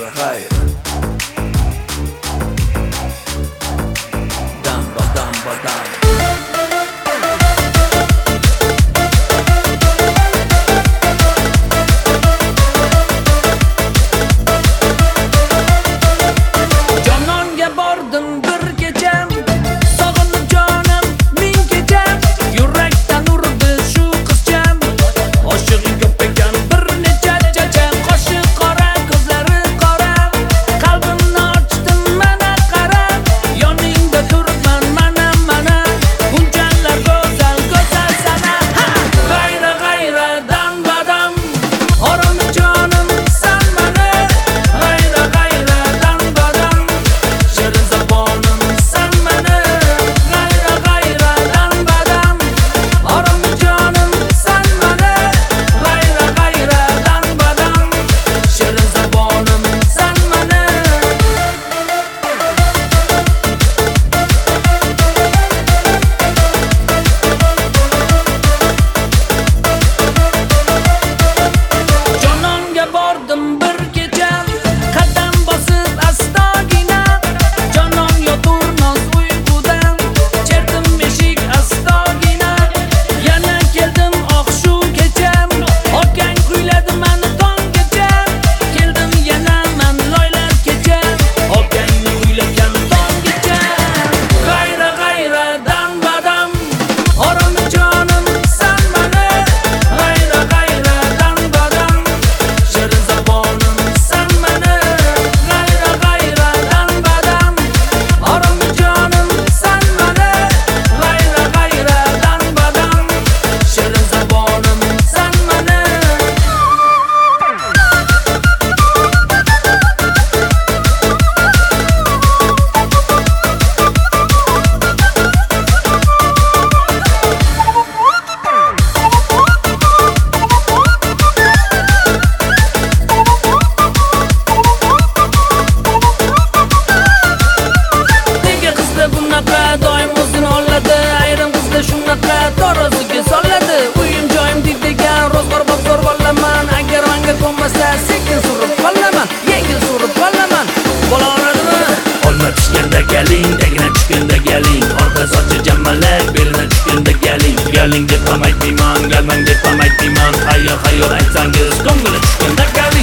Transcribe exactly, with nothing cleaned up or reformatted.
g'ayr dam badam badam Toroziga soladi uyim joyim degan rozg'or bor zo'r bo'laman agar menga ko'nmasa sekin surib qolaman yengil surib qolaman bo'la oladimi olma pishganda galing dagina tushganda galing orqa sochi jammalak belina tushganda galing galing deb ham aytmayman galmang deb ham aytmayman xayol xayol aytsangiz ko'ngli tushganda galing